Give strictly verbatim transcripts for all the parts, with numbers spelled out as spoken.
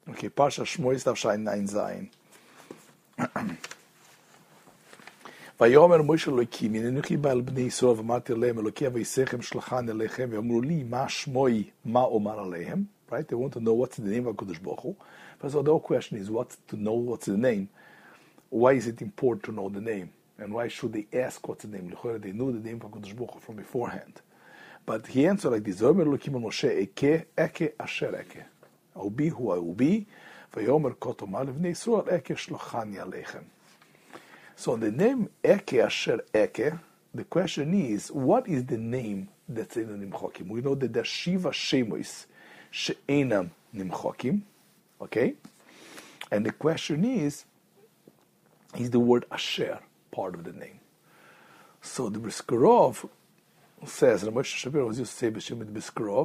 Okay, Parsha Shmois Tav Shain Nine Zayin. ויאמר משה אלוקים, הנני בא אל בני ישראל ואמרתי להם, אלוקי אביסיכם שלחני אליכם, ואמרו לי, מה שמוי, מה אומר עליהם? Right? They want to know what's the name of HaKadosh Baruch Hu. First of all, the whole question is what to know what's the name. Why is it important to know the name? And why should they ask what's the name? They knew the name of HaKadosh Baruch Hu from beforehand. But he answered like this, ויאמר אלוקים אל משה, אכה, אכה, אשר אכה. I will be who I will be. ויאמר כה תאמר לבני ישראל, אכה שלחני עליכם. So the name Eke Asher Eke, the question is, what is the name that's in the Nimchokim? We know that there's Shiva Shemois She'enam Nimchokim, okay? And the question is, is the word Asher part of the name? So the Briskerov says, Ramosha Shapiro was used to say B'Shem Briskerov,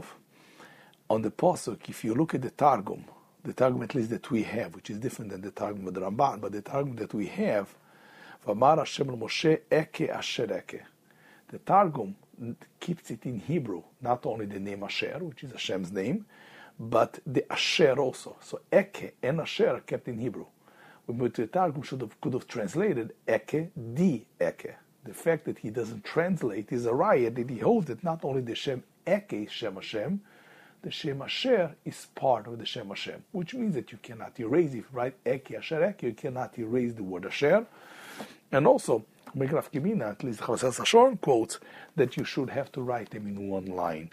on the Pasuk, if you look at the Targum, the Targum at least that we have, which is different than the Targum of the Ramban, but the Targum that we have, V'amar Hashem Moshe Eke Asher Eke. The Targum keeps it in Hebrew, not only the name Asher, which is Hashem's name, but the Asher also. So Eke and Asher are kept in Hebrew. But the Targum should have, could have translated Eke di Eke. The fact that he doesn't translate is a riot that he holds that not only the Shem Eke is Shem Hashem, the Shem Asher is part of the Shem Hashem, which means that you cannot erase, if you write Eke Asher Eke, you cannot erase the word Asher. And also, Megraf Gemina, at least Chavasel Sashon quotes that you should have to write them in one line.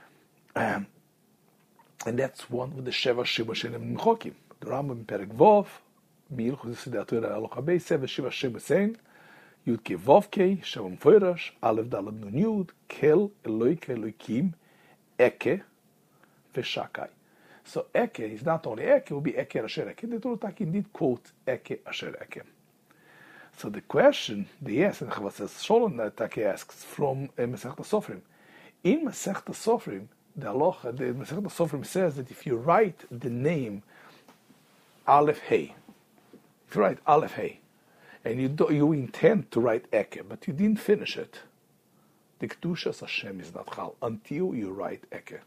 Um, and that's one with the Sheva Sheba Shenem Nimchokim. The Rambam in Perek Vov, Mi'ilchus Yisidat Torah Alocha Beis, Seva Sheva Sheba Sein, Yud Ke Vov Ke, Shavim Foirash, Aleph Dalad Nun Yud, Kel Eloike Eloikim, Eke, Veshakai. So Eke is not only Eke, it will be Eke Asher Eke. The Torah indeed quote Eke Asher Eke. So the question, the yes, and Chavasel Sholon Taki asks from uh, Masechta Sofrim. In Masechta Sofrim, the Aloha, the Masechta Sofrim says that if you write the name Aleph Hey, if you write Aleph Hey, and you do, you intend to write Eke, but you didn't finish it, the Kedushas Hashem is not Chal until you write Eke.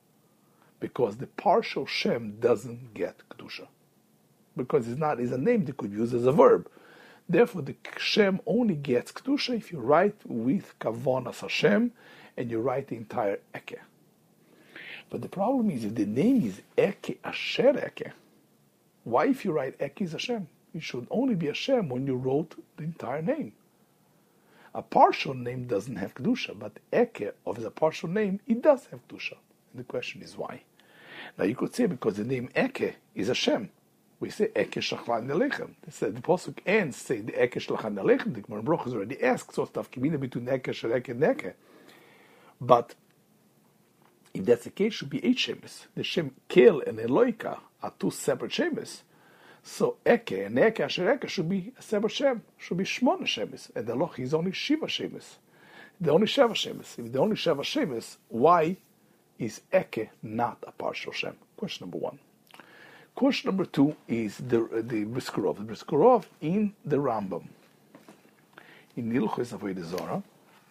Because the partial Shem doesn't get Kedusha. Because it's not, it's a name that could use as a verb. Therefore, the Shem only gets Kedusha if you write with Kavonas Hashem and you write the entire Eke. But the problem is, if the name is Eke Asher Eke, why if you write Eke is Hashem? It should only be Hashem when you wrote the entire name. A partial name doesn't have Kedusha, but Eke of the partial name, it does have Kedusha. And the question is why? Now you could say because the name Eke is Hashem. We say Eke Shlachani Alechem. The Pasuk ends say the Eke Shlachani Alechem. The Gemara Baruch has already asked, so stuff Kibina between Eke, Shaleke, and Eke. But if that's the case, it should be eight Shemes. The Shem Kel and Eloika are two separate Shemes. So Eke and Eke Asher Eke should be a separate Shem. Should be Shmona Shemes. And the Loch is only Shiva Shemes. The only Sheva Shemes. If the only Sheva Shemes, why is Eke not a partial Shem? Question number one. Question number two is the the Briskerov. The Briskerov in the Rambam, in Ilchos Avodah Zarah,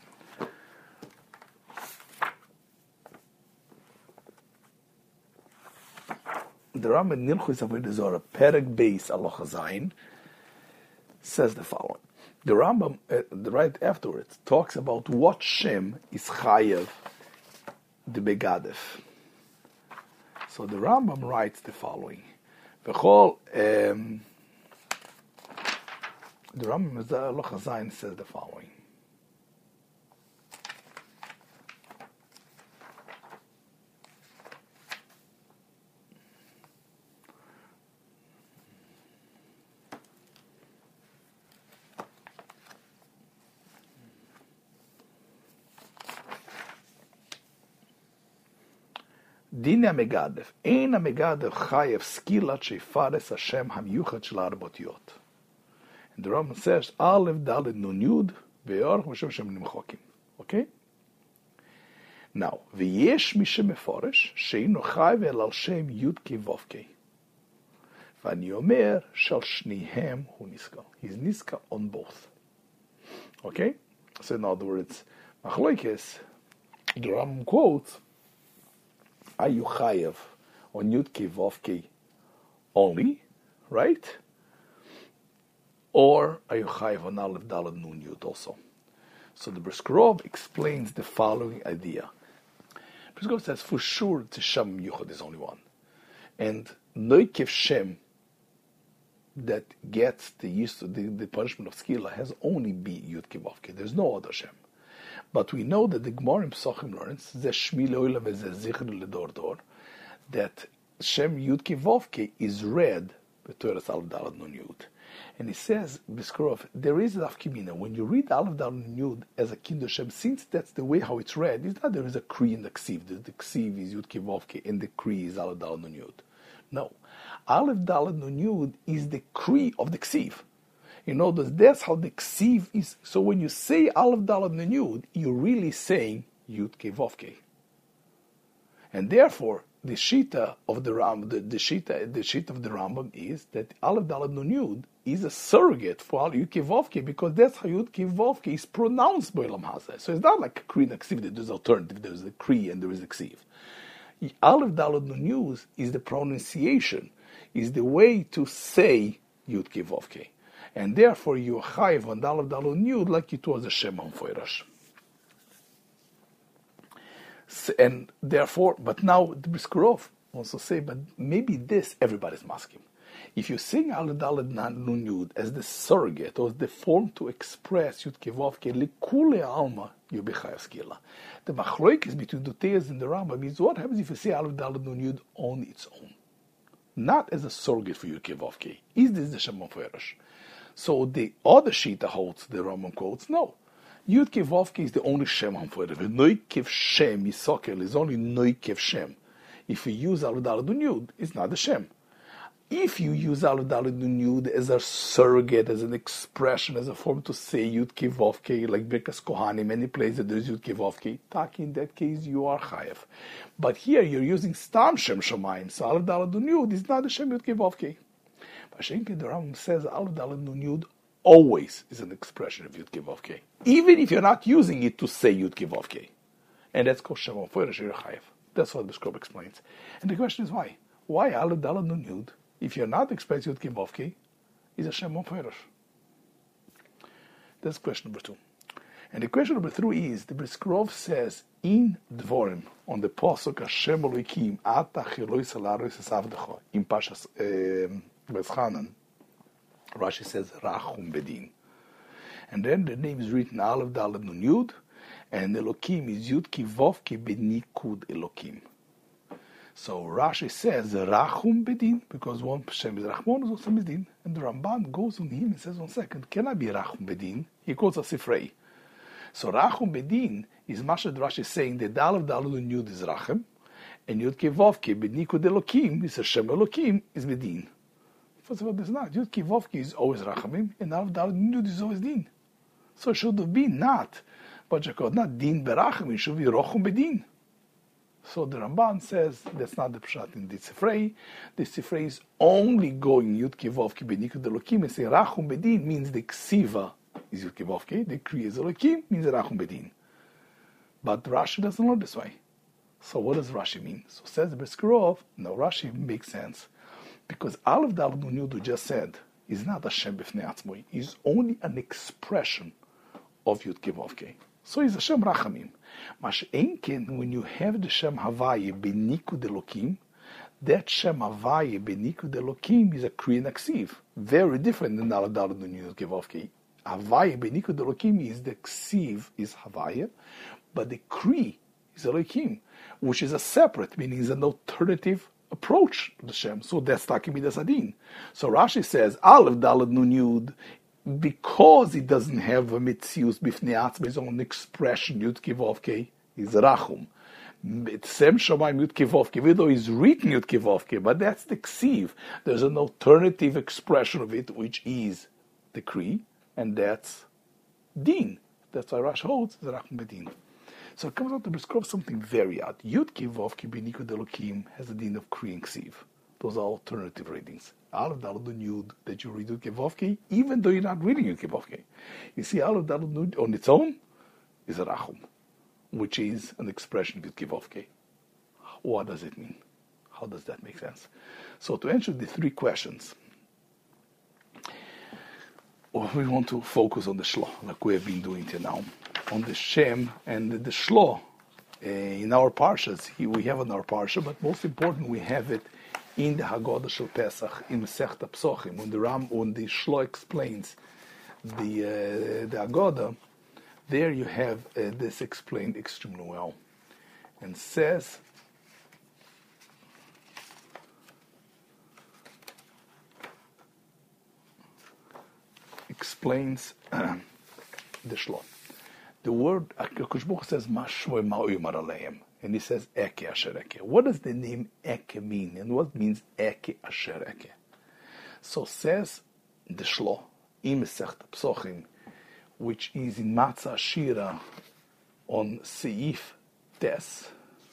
the Rambam in Ilchos Avodah Zarah, Perek Beis Alocha Zayin, says the following. The Rambam, uh, right afterwards, talks about what Shem is Chayev, the Begadef. So the Rambam writes the following. V'chol, um, the Rambam Alocha Zayin says the following. Din HaMegadef, Ein HaMegadef Chayev Skilat Shefares Hashem HaMiyuchat Shel Arbotiyot. And the Rambam says, Aleph Daled Nun Yud Ve'or Moshe Shem Nimchokim. Okay? Now, V'yesh Mishe Meforesh She'ino Chayev El Al Shem Yud Ke Vov Ke. V'ani Omer Shal Shnihem Hu Niska. He's Niska on both. Okay? So in other words, Machloikes, the Rambam quotes, Are you chayev on Yud Ke Vav Ke only, right? Or are you chayiv on Aleph Daled Nun Yud also? So the Brisker Rov explains the following idea. Brisker Rov says for sure the Shem Yuchad is only one, and Noikev Shem that gets the use of the, the punishment of skila has only be Yud Kevavke. There's no other Shem. But we know that the Gemara in Pesachim learns Zeh Shmi Le'olam V'Zeh Zichri L'Dor Dor that Shem Yud Kevavke is read b'Torah Aleph Daled Nun Yud. And he says, Brisker Rov, there is a Kimina. When you read Aleph Daled Nun Yud as a Kindur Shem, since that's the way how it's read, it's not there is a Kri in the Ksiv. The, the Ksiv is Yud Kevavke and the Kri is Aleph Daled Nun Yud. No. Aleph Daled Nun Yud is the Kri of the Ksiv. You know, that's how the Ksiv is. So when you say Aleph Daled Nun Yud, you're really saying Yud Kevavke. And therefore, the Shita of the Ram, the, the Shita, the Shita of the Rambam is that Aleph Daled Nun Yud is a surrogate for Yud Kevavke because that's how Yud Kevavke is pronounced by Olam Hazeh. So it's not like a Kri and a Ksiv that there's alternative. There's the Kri and there is the Ksiv. Aleph Daled Nun Yud is the pronunciation, is the way to say Yud Kevavke. And therefore you are chayiv on Aleph Daled Nun Yud like it was a Shem HaMeforash. And therefore, but now the Brisker Rov also say, but maybe this everybody's masking. If you sing Aleph Daled Nun Yud as the surrogate or the form to express Yud Kevavke likule alma, you be chayav skila. The machloikis between the Teas and the Rambam is what happens if you say Aleph Daled Nun Yud on its own, not as a surrogate for Yud Kevavke. Is this the Shem HaMeforash? So the other Shita holds, the Rambam quotes, no. Yud Kevavke is the only Shem HaMeforash. Noikev Shem Yisokel is only Noikev Shem. If you use Aleph Daled Nun Yud, it's not the Shem. If you use Aleph Daled Nun Yud as a surrogate, as an expression, as a form to say Yud Kevavke, like Birkas Kohanim, many places there's Yud Kevavke, Taki, in that case you are chayav. But here you're using Stam Shem Shomayim, so Aleph Daled Nun Yud is not the Shem Yud Kevavke. Vashenke the Rambam says Aleph Daled Nun Yud always is an expression of Yud Kevavke, even if you're not using it to say Yud Kevavke. And that's called Shem HaMeforash Yer Chayav. That's what the Brisker Rov explains. And the question is why? Why Aleph Daled Nun Yud, if you're not expressing Yud Kevavke, is a Shem HaMeforash? That's question number two. And the question number three is, the Brisker Rov says, in Dvorim, on the Pasuk, Hashem Elokim, Ata Chiloi Salaris Esavdecha, in Pashas Bezchanan, Rashi says, Rachum Bedin. And then the name is written, Aleph Daled Nun Yud, and Elokim is Yud Kevavke Benikud Elokim. So Rashi says, Rachum Bedin, because one Shem is Rachmon, is also Bedin. And the Ramban goes on him and says, one second, can I be Rachum Bedin? He quotes a Sifrei. So Rachum Bedin is Mashad Rashi saying that the Aleph Daled Nun Yud is Rachem, and Yud Kevavke Benikud Elokim, is Hashem Elokim, is Bedin. First of all, there's not. Yud Kevavke is always Rachamim, and Aleph Daled Nun Yud is always Din. So it should have been not, but Jacob, not Din Berachim, it should be Rochum Bedin. So the Ramban says that's not the pshat in the Sifrei. The Sifrei is only going Yud Kevavke Benikud Elokim and say Rachum Bedin means the Ksiva is Yud Kevavke, the Kri is Elokim means Rachum Bedin. But Rashi doesn't learn this way. So what does Rashi mean? So says the Brisker Rov, no, Rashi makes sense. Because Aleph Daled Nun Yud just said is not a Shem B'fnei Atzmoi, is only an expression of Yud Kevavke. So it's a Shem Rachamim. Mash Enken, when you have the Shem Havaye Benikud Elokim, that Shem Havaye Benikud Elokim is a Kri and a Ksiv. Very different than Aleph Daled Nun Yud Kevavke. Havaye Benikud Elokim is the Ksiv is Havaye, but the Kri is Elokim, which is a separate, meaning is an alternative approach to the Shem. So that's talking Midas Adin. So Rashi says Aleph Daled Nun Yud, because it doesn't have a mitzius bifnei atzma, its own expression Yud Kevavke is Rachum. Sem Shamayim Yud Kevavke, even though it's written Yud Kevavke, but that's the Ksiv. There's an alternative expression of it, which is the Kri, and that's Din. That's why Rashi holds the Rachum Bedin. So it comes out to Brisker Rov something very odd. Yud Kevavke Benikud Elokim has a din of Kri and Ksiv. Those are alternative readings. Aleph Daled Nun Yud that you read Yud Kevavke, even though you're not reading Yud Kevavke. You see, Aleph Daled Nun on its own is a Rachum, which is an expression of Yud Kevavke. What does it mean? How does that make sense? So to answer the three questions, well, we want to focus on the Shlo, like we have been doing till now, on the Shem and the, the Shlo. Uh, in our parshas, he, we have in our parsha, but most important, we have it in the Haggadah Shel Pesach, in Masechta Psochim, when the Ram, when the Shlo explains the uh, the Haggadah. There you have uh, this explained extremely well, and says, explains uh, the Shlo. The word, HaKadosh Baruch Hu says, Ma shmoi ma oyomar aleim, and he says, Eke asher eke. What does the name Eke mean, and what means Eke asher eke? So says the Shlo, in Masechta Psochim, which is in Matzah Shira on Seif Tes.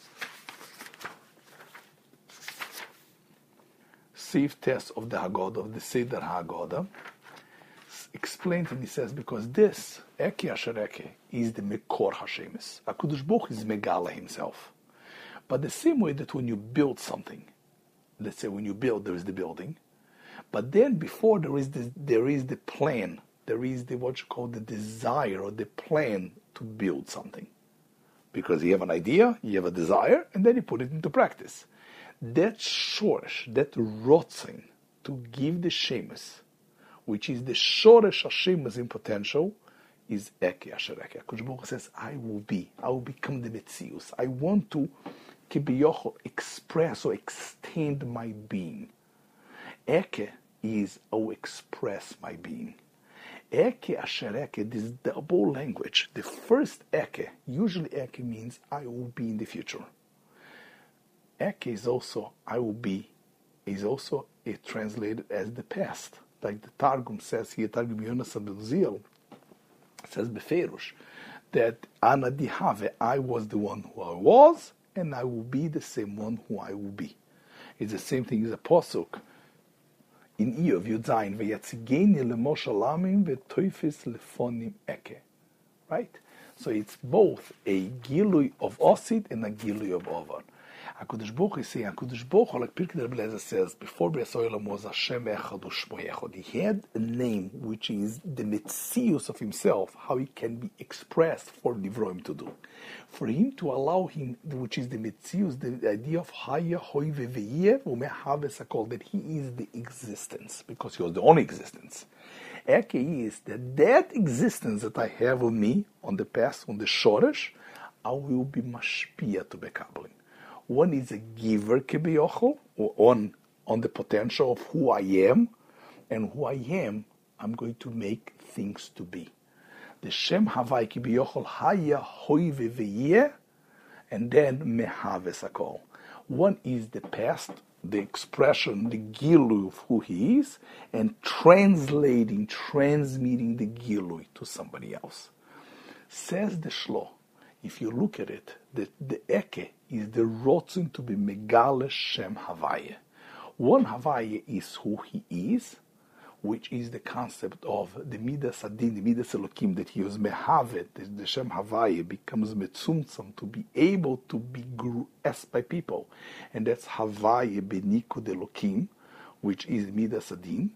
Seif Tes of the Haggadah, of the Seder Haggadah, explains, and he says, because this, Eke Asher Eke, is the Mekor Hashemis. HaKadosh Baruch Hu is Megala himself. But the same way that when you build something, let's say when you build, there is the building, but then before there is the, there is the plan, there is the what you call the desire or the plan to build something. Because you have an idea, you have a desire, and then you put it into practice. That shoresh, that rotzing to give the shemus, which is the shoresh hashemus in potential, is Eke Asher Eke. HaKadosh Baruch Hu says, I will be, I will become the Metzius. I want to kibiyochol, express or extend my being. Eke is, I will express my being. Eke Asher Eke, this double language. The first Eke, usually Eke means I will be in the future. Eke is also, I will be, is also it translated as the past. Like the Targum says here, Targum Yonasan ben Uziel, says Beferush, that Ana dihave, I was the one who I was, and I will be the same one who I will be. It's the same thing as a posuk in Iyov Yudzayin, veyatzigeni lemoshe lamim v'toifis lefonim eke. Right? So it's both a gilui of osid and a gilui of ovar. HaKadosh Baruch Hu is saying, HaKadosh Baruch Hu, like Pirkei de Rebbe Eliezer says, before B'riyas Olam was Hashem Echad U'Shmo Echad. He had a name which is the metzius of himself, how he can be expressed for Nivroim to do. For him to allow him, which is the metzius, the idea of Haya Hoi V'Veyeh U'Mehaves HaKol, that he is the existence, because he was the only existence. Eke is that that existence that I have on me, on the past, on the Shoresh, I will be mashpia to Bekablim. One is a giver, kibiyochel, on, on the potential of who I am, and who I am, I'm going to make things to be. The Shem Havai kibiyochel haya hoi v'veyeh, and then mehaves hakol. One is the past, the expression, the gilui of who he is, and translating, transmitting the gilui to somebody else. Says the Shlo, if you look at it, the, the Eke is the rotzin to be Megale Shem Havaya. One Havaya is who he is, which is the concept of the Midas Adin, the Midas Elokim, that he was Mehavet, the Shem Havaya becomes Metzumtzam, to be able to be grasped by people. And that's Havaya Benikud Elokim, which is Midas Adin.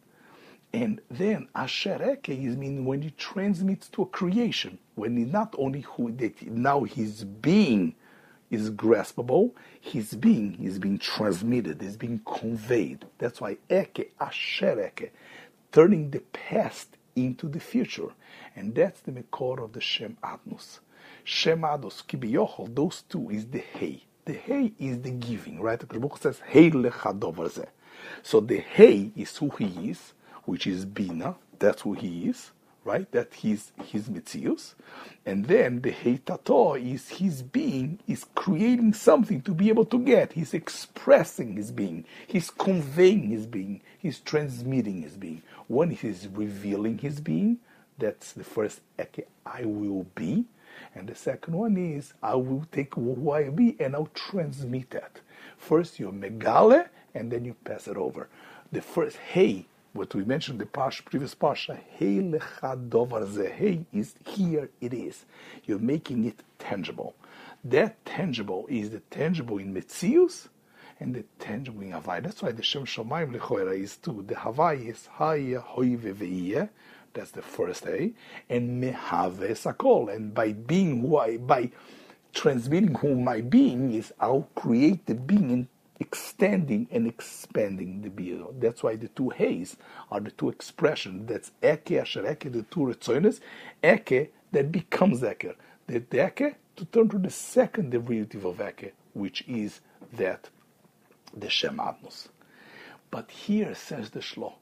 And then Asher Eke is mean when he transmits to a creation, when he not only who that now his being is graspable, his being is being transmitted, is being conveyed. That's why Eke, Asher Eke, turning the past into the future. And that's the Mekor of the Shem Adnus. Shem Adnus, Kibiyochel, those two is the Hey. The Hey is the giving, right? The book says, Hey lecha dover zeh. So the Hey is who he is, which is Bina, that's who he is, right? That he's his Metzius. And then the Heitato is his being, is creating something to be able to get. He's expressing his being. He's conveying his being. He's transmitting his being. One is revealing his being. That's the first Eke, I will be. And the second one is, I will take who I be and I'll transmit that. First you're Megale, and then you pass it over. The first Hey, what we mentioned in the parsha, previous parsha, Hey lecha dovar zeh. Hey is here it is. You're making it tangible. That tangible is the tangible in Metzius, and the tangible being Havaya. That's why the Shem Shamayim Lechoira is two. The Havaya is Haya, Hoive, Ve'iyeh. That's the first A. And Mehave Sakol. And by being who I, by transmitting who my being is, I'll create the being and extending and expanding the being. That's why the two Heys are the two expressions. That's Eke, Asher Eke, the two Retzoines. Eke, that becomes Eke. The, the Eke, to turn to the second derivative of Eke, which is that, the Shem Adnos. But here, says the Shlo,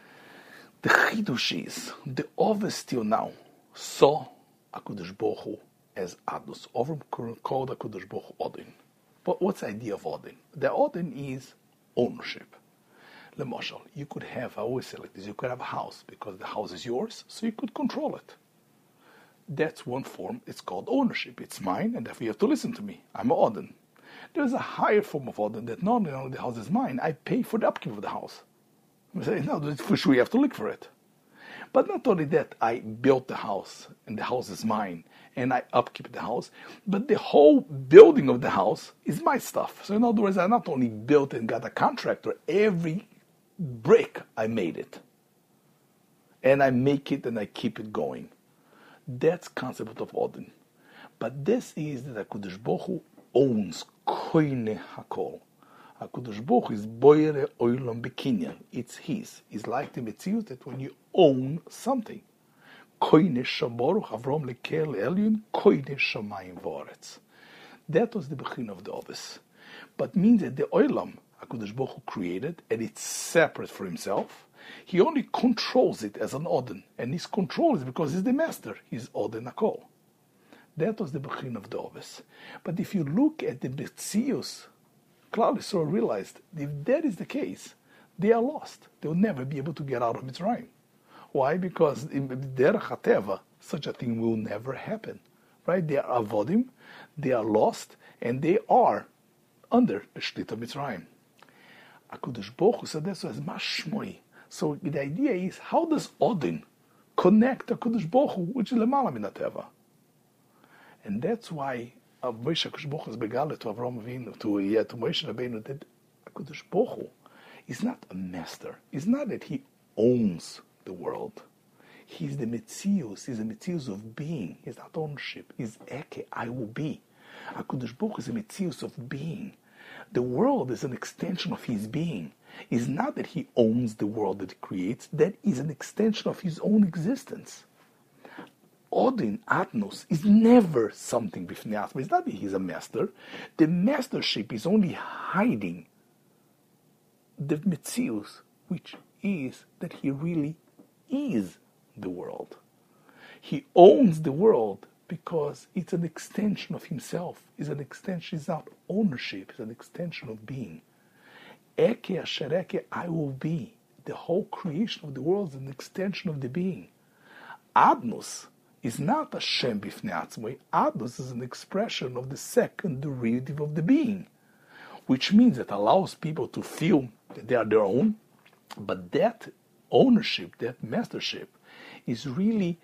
the Chidush is, the Oves till now saw HaKadosh Baruch Hu as Adnos. Over called HaKadosh Baruch Hu Odin. But what's the idea of Odin? The Odin is ownership. Lemoshal, you could have, I always say like this, you could have a house because the house is yours, so you could control it. That's one form, it's called ownership. It's mine, and therefore you have to listen to me. I'm an Odin. There's a higher form of Odin that not only the house is mine, I pay for the upkeep of the house. I say, no, for sure you have to look for it. But not only that, I built the house, and the house is mine, and I upkeep the house, but the whole building of the house is my stuff. So in other words, I not only built and got a contractor, every brick I made it. And I make it and I keep it going. That's concept of Odin. But this is that HaKadosh Baruch Hu owns Koine HaKol. HaKadosh Baruch Hu is Boyere Oilam Bekinyan. It's his. It's like the Metzius that when you own something. Koine Shabaruch Avrom Lekel Elyon Koine Shamayim Voretz. That was the Bechin of the Ovis. But means that the Oilam HaKadosh Baruch Hu created, and it's separate for himself. He only controls it as an Odin, and his control is because he's the master. He's Odin HaKol. That was the Bechin of the Ovis. But if you look at the Metzius, Klal Yisrael realized if that is the case, they are lost. They will never be able to get out of Mitzrayim. Why? Because in Derech HaTeva, such a thing will never happen. Right? They are avodim, they are lost, and they are under the Shlita Mitzrayim. HaKadosh Baruch Hu said that's as mashmoi. So the idea is, how does Odin connect to HaKadosh Baruch Hu, which is Lemala Min HaTeva? And that's why Moshe HaKadosh Baruch Hu is begale to Avraham Avinu, to, yeah, to Moshe Rabbeinu, that HaKadosh Baruch Hu is not a master. It's not that he owns the world. He's the Metzius. He's a Metzius of being. He's not ownership. He's Eke, I will be. HaKadosh Baruch Hu is a Metzius of being. The world is an extension of his being. It's not that he owns the world that he creates. That is an extension of his own existence. Odin, Atnos, is never something b'fnei atzmo. It's not that he's a master. The mastership is only hiding the Metzius, which is that he really is the world. He owns the world because it's an extension of himself. It's an extension, it's not ownership, it's an extension of being. Eke asher eke, I will be. The whole creation of the world is an extension of the being. Adnos is not a Shem b'fnei atzmo. Adnos is an expression of the second derivative of the being, which means it allows people to feel that they are their own, but that ownership, that mastership, is really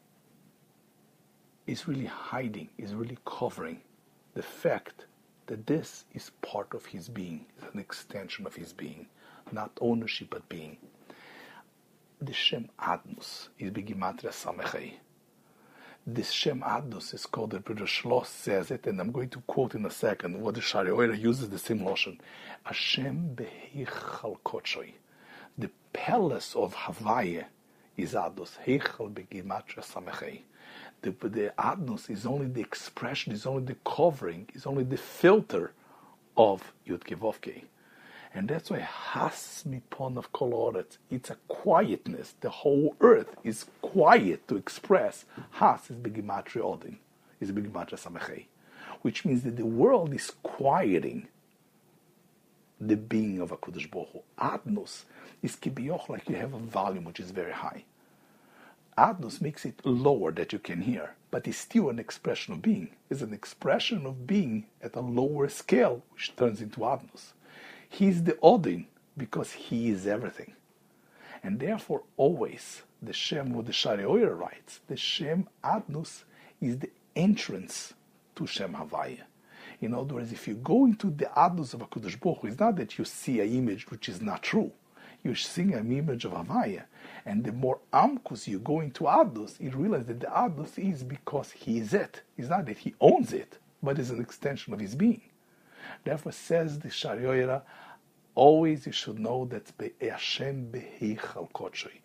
is really hiding, is really covering the fact that this is part of his being, is an extension of his being, not ownership but being. The Shem Adnos is Begimatria Samechei. This Shem Adnos is called, the Brother Shloss says it, and I'm going to quote in a second what the Shari Oira uses the same lotion. Hashem Behichal Kochoi. The palace of Havaya is Adnos. Heichal Begimatria Samechei. The, the Adnos is only the expression, is only the covering, is only the filter of Yud Kevovkei. And that's why Has Mipon of Koloretz, it's a quietness. The whole earth is quiet to express. Has is Begimatria Odin, is Begimatria Samechei, which means that the world is quieting the being of HaKadosh Baruch Hu. Adnos is kibiyoch, like you have a volume which is very high. Adnos makes it lower that you can hear, but it's still an expression of being. It's an expression of being at a lower scale, which turns into Adnos. He's the Odin because he is everything. And therefore, always, the Shem, what the Shari Oyer writes, the Shem Adnos is the entrance to Shem Havaya. In other words, if you go into the Adnus of HaKadosh Baruch Hu, it's not that you see an image which is not true. You're seeing an image of Havaya. And the more Amkus you go into Adnus, you realize that the Adnus is because he is it. It's not that he owns it, but it's an extension of his being. Therefore, says the Shariora, always you should know that Hashem beheichal kodshay.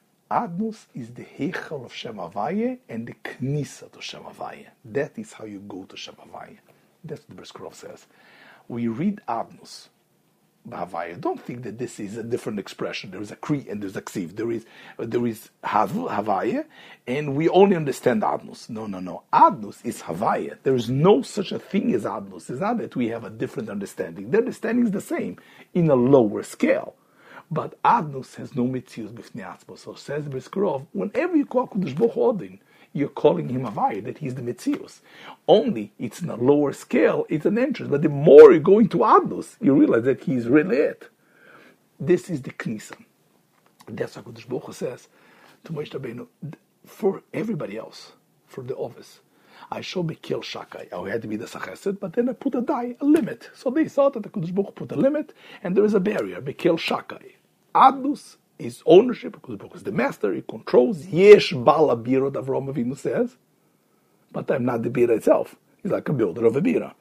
Adnus is the heichal of Shem Havaya and the knisa to Shem Havaya. That is how you go to Shem Havaya. That's what the Bris Krov says. We read Adnus, Havaya. Don't think that this is a different expression. There is a Kri and there's a Ksiv. There is there is Havaya, and we only understand Adnus. No, no, no. Adnus is Havaya. There is no such a thing as Adnus. It's not that we have a different understanding. The understanding is the same in a lower scale. But Adnus has no mitzius b'fnei atzmo. So says Bris Krov, whenever you call Kadosh Baruch Hu Odin, you're calling him Havaya, that he's the mitzius. Only it's in a lower scale, it's an entrance. But the more you go into Adnus, you realize that he's really it. This is the Knisa. That's what Kadosh Baruch Hu says to Moshe Rabbeinu, for everybody else, for the office. I shall be killed Shakai. I had to be the Sachesed, but then I put a die, a limit. So they thought that the Kadosh Baruch Hu put a limit, and there is a barrier, be killed Shakai. Adnus is ownership, Kadosh Baruch Hu is the master, he controls. Yesh Bala Bira, Avram Avinu says, but I'm not the Bira itself. He's like a builder of a Bira.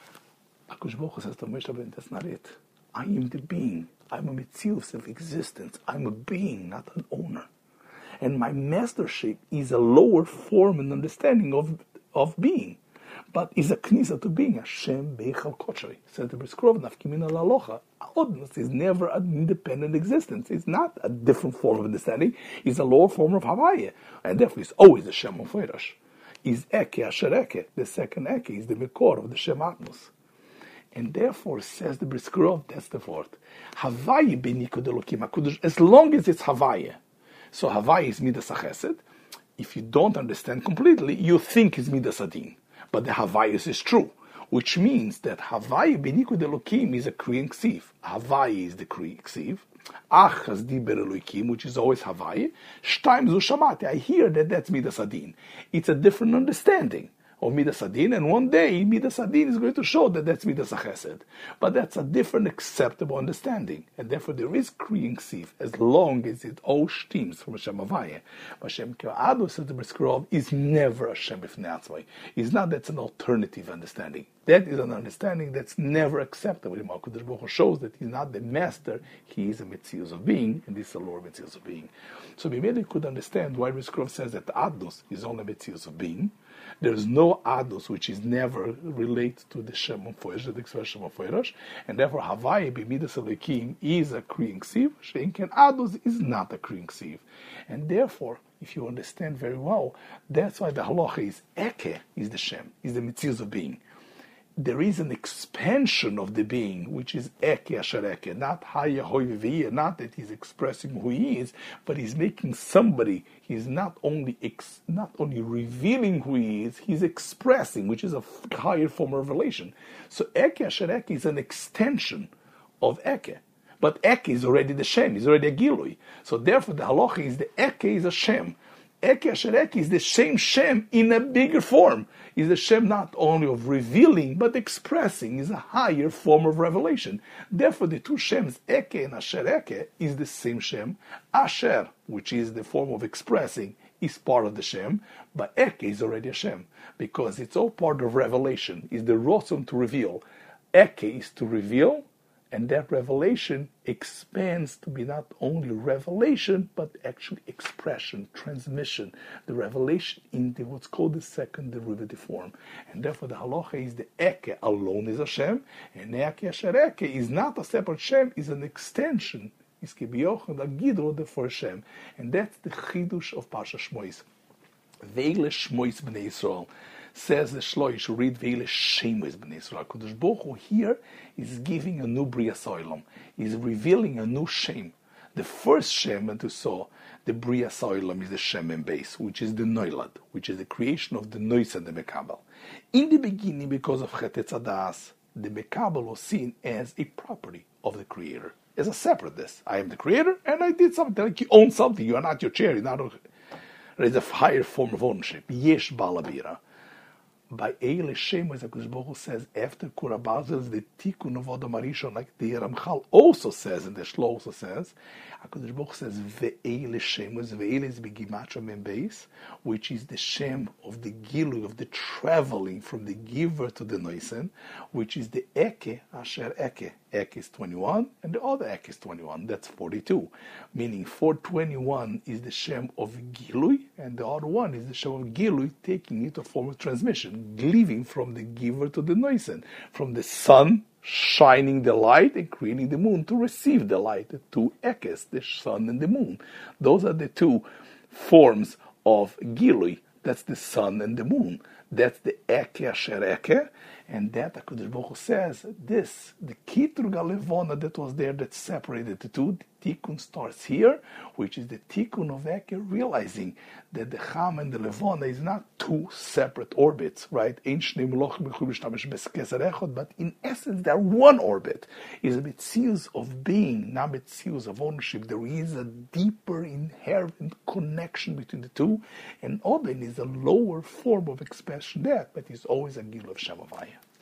Kadosh Baruch Hu says to Moshe Rabbeinu, that's not it. I am the being. I'm a mitzius of existence. I'm a being, not an owner. And my mastership is a lower form and understanding of of being, but is a knisa to being. Hashem beichal kodshay. Says the Bris Krov, nafkimina lalocha. Odnus is never an independent existence. It's not a different form of understanding. It's a lower form of Havaya, and therefore it's always the Shem of Feirash. Is Eke Asher Eke. The second Eke is the Mekor of the Shem Atmos. And therefore, says the Bris Krov, that's the word. Havaya benikud elokim. As long as it's Havaya. So Havaya is Midas HaChesed. If you don't understand completely, you think it's Midas Adin. But the Havayas is true, which means that Havaya benikud elokim is a Kri Ksiv. Havaya is the Kri Ksiv. Achas diber elokim, which is always Havaya. Shtaim zu shamati. I hear that that's Midas Adin. It's a different understanding of Midas Adin, and one day Midas Adin is going to show that that's Midas HaChesed. But that's a different acceptable understanding, and therefore there is Kriying Ksiv, as long as it all stems from Hashem Havaya. But Hashem Ke'adu, says the Bris Krov, is never Hashem B'fnei Atzmai. It's not that's an alternative understanding. That is an understanding that's never acceptable. The Malkudosh Baruch Hu shows that he's not the master, he is a Metzius of being, and this is a lower Metzius of being. So we really could understand why Bris Krov says that Adnus is only Metzius of being. There is no Adnus which is never related to the Shem of Foirash, the expression of Foirash, and therefore Havaya b'midas Elokim is a Kriying Ksiv, Sheinken Adnus is not a Kriying Ksiv. And therefore, if you understand very well, that's why the halacha is Eke is the Shem, is the Metzius of being. There is an expansion of the being, which is Eke Asher Eke, not Haya Hoi V'Yeh, not that he's expressing who he is, but he's making somebody. He's not only ex, not only revealing who he is, he's expressing, which is a higher form of revelation. So Eke Asher Eke is an extension of Eke. But Eke is already the Shem, he's already a Gilui. So therefore the halacha is the Eke is a Shem. Eke Asher Eke is the same Shem in a bigger form. Is the Shem not only of revealing, but expressing, is a higher form of revelation. Therefore, the two Shems, Eke and Asher Eke, is the same Shem. Asher, which is the form of expressing, is part of the Shem, but Eke is already a Shem, because it's all part of revelation, is the Rotzon to reveal. Eke is to reveal, and that revelation expands to be not only revelation, but actually expression, transmission. The revelation in the, what's called the second derivative form. And therefore the halacha is the Eke alone is a Shem, and Eke Asher Eke is not a separate Shem, is an extension. Is Kibioch the Gidro the for Shem. And that's the Chidush of Parsha Shmois. Veile Shmois B'nei Yisrael. Says the Shlo, you should read Veile Shemois B'nei Yisrael. Kadosh Baruch Hu here is giving a new Bria Soilom. He's revealing a new Shem. The first Shem that you saw, the Bria Soilom, is the Shem and base, which is the Noilad, which is the creation of the Nois and the Mekabel. In the beginning, because of Chet Etzadas, the Mekabel was seen as a property of the Creator, as a separateness. I am the Creator, and I did something. Like you own something. You are not your chair. You're not. There is a higher form of ownership. Yesh Balabira. by Eile Shem, as HaKadosh Baruch Hu says, after Kura Bazel is the Tikkun of Adam Arishon, like the Ramchal also says, and the Shlo also says, HaKadosh Baruch Hu says, Ve'eile Shem, Ve'eile is Begimatria Membeis, which is the Shem of the Gilui, of the traveling from the giver to the Noisen, which is the Eke, Asher Eke. Ek is twenty-one, and the other Ek is twenty-one, that's forty-two. Meaning four twenty-one is the Shem of Gilui, and the other one is the Shem of Gilui, taking it a form of transmission, leaving from the giver to the Noisen, from the sun shining the light and creating the moon to receive the light, the two Ekes, the sun and the moon. Those are the two forms of Gilui. That's the sun and the moon. That's the Eke Asher Eke, and that HaKadosh Baruch Hu says, this, the Kitrug HaLevona that was there that separated the two, the Tikkun starts here, which is the Tikkun of Eke, realizing that the Cham and the Levona is not two separate orbits, right? But in essence, they're one orbit. It's a Metzius of being, not Metzius of ownership. There is a deeper inherent connection between the two, and Oden is a lower form of expression there, but it's always a Gil of Shem Havaya.